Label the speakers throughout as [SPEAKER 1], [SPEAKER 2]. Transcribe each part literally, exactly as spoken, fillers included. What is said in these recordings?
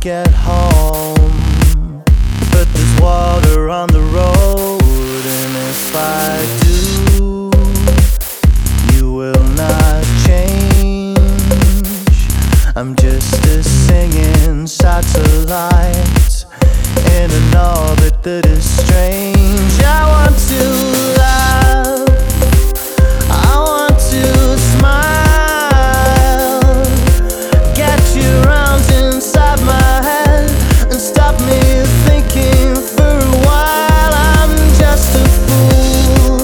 [SPEAKER 1] get home, but there's water on the road, and if I do, you will not change. I'm just a singing satellite in an orbit that is strange. I want to laugh, I want to smile, get your arms inside my head and stop me thinking for a while. I'm just a fool,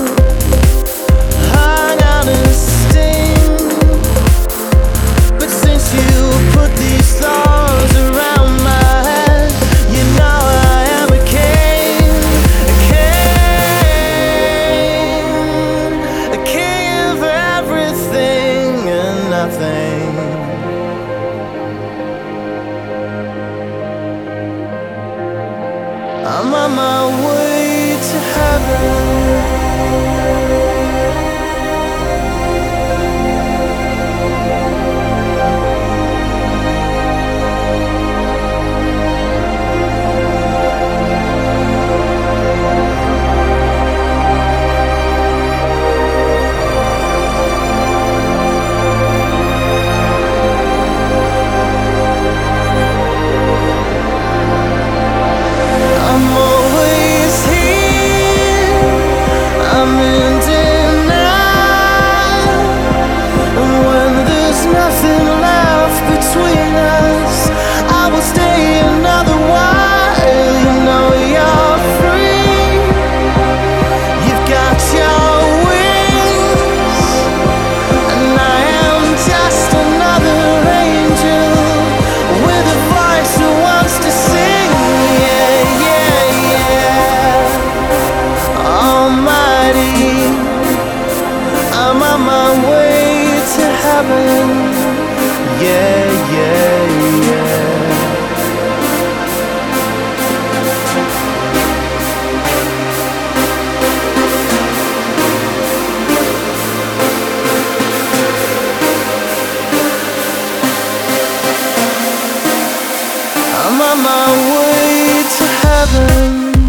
[SPEAKER 1] hung on a sting, but since you put these thoughts around my head, you know I am a king, a king, a king of everything and nothing. I'm on my way to heaven. I'm always here, I'm in denial, and when there's nothing left between us, I will stay another while. You know you're free, you've got your wings, and I am just another angel with a voice who wants to sing. Yeah, yeah, yeah. Almighty, I'm on my way to heaven. Yeah, yeah, yeah. I'm on my way to heaven.